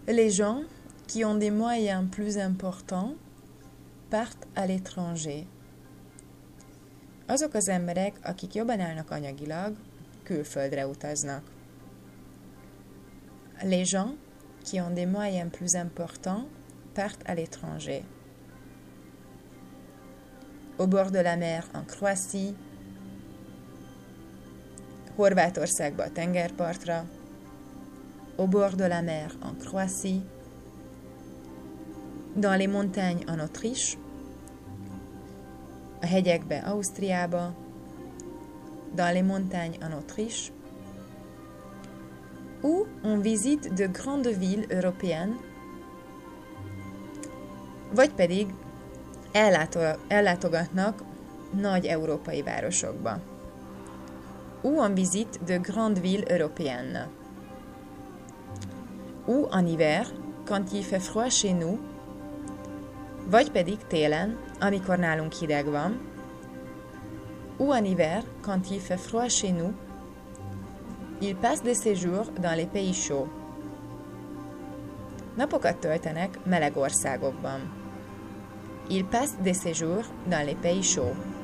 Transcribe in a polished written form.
Les gens qui ont des moyens plus importants partent à l'étranger. Azok az emberek, akik jobban állnak anyagilag, külföldre utaznak. Les gens qui ont des moyens plus importants partent à l'étranger. Au bord de la mer en Croatie, Horvátországba a tengerpartra, au bord de la mer en Croatie, dans les montagnes en Autriche, a hegyekbe Ausztriába, dans les montagnes en Autriche, ou on visite de grandes villes européennes, vagy pedig ellátogatnak nagy európai városokba. Ou on visite de grandes villes européennes. Ou en hiver, quand il fait froid chez nous, vagy pedig télen, amikor nálunk hideg van. Ou en hiver, quand il fait froid chez nous, il passe des séjours dans les pays chauds. Napokat töltenek meleg országokban. Il passe des séjours dans les pays chauds.